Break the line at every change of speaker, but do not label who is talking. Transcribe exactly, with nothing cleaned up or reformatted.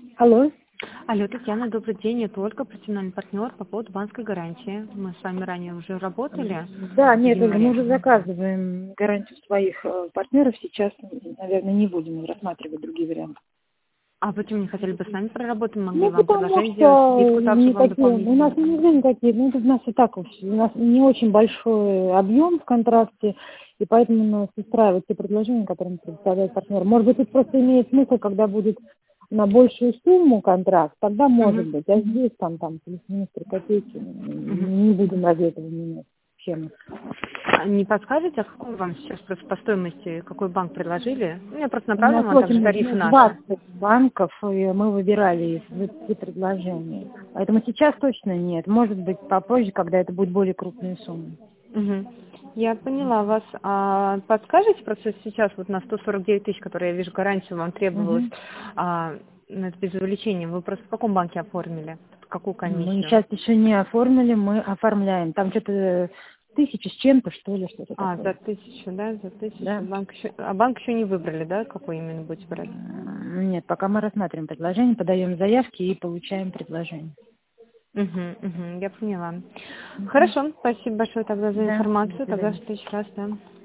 Алло.
Алло, Татьяна, добрый день. Это Ольга, профессиональный партнер по поводу банковской гарантии. Мы с вами ранее уже работали
Да,
в
нет, Ольга, мы
январе.
уже заказываем гарантию своих э, партнеров. Сейчас, наверное, не будем рассматривать другие варианты.
А почему не хотели бы с нами проработать? Мы могли
Ну,
вам
потому
предложение сделать,
что
скидку также вам
никакие, у нас
дополнительно.
не нужны никакие, ну, тут у нас и так уж, у нас не очень большой объем в контракте, и поэтому нас устраивают те предложения, которые предоставляет партнер. Может быть, тут просто имеет смысл, когда будет на большую сумму контракт, тогда может
Мгм.
быть, а здесь там, там, плюс-минус три копейки,
Мгм.
не будем ради этого менять схему.
А не подскажете, а какой вам сейчас просто по стоимости, какой банк предложили? Ну, я просто
У нас
направлю вам также тарифы
очень
наши.
двадцать банков, и мы выбирали из двадцати предложений. Поэтому сейчас точно нет. Может быть, попозже, когда это будут более крупные суммы.
Мгм. Я поняла вас. А подскажете просто сейчас вот на сто сорок девять тысяч, которые я вижу, гарантию вам требовалось,
Мгм.
а, ну, это без увеличения, вы просто в каком банке оформили? Какую
Мы
комиссию?
сейчас еще не оформили, мы оформляем. Там что-то тысяча с чем-то, что ли, что-то
А, за
такое.
тысячу, да, за тысячу.
Да?
Банк еще, а банк еще не выбрали, да, какой именно будете брать?
М, Нет, пока мы рассматриваем предложение, подаем заявки и получаем предложение.
Угу, угу, я поняла.
Мгм.
Хорошо, спасибо большое тогда за
Да, до
информацию. Тогда в
свидания.
следующий раз, да.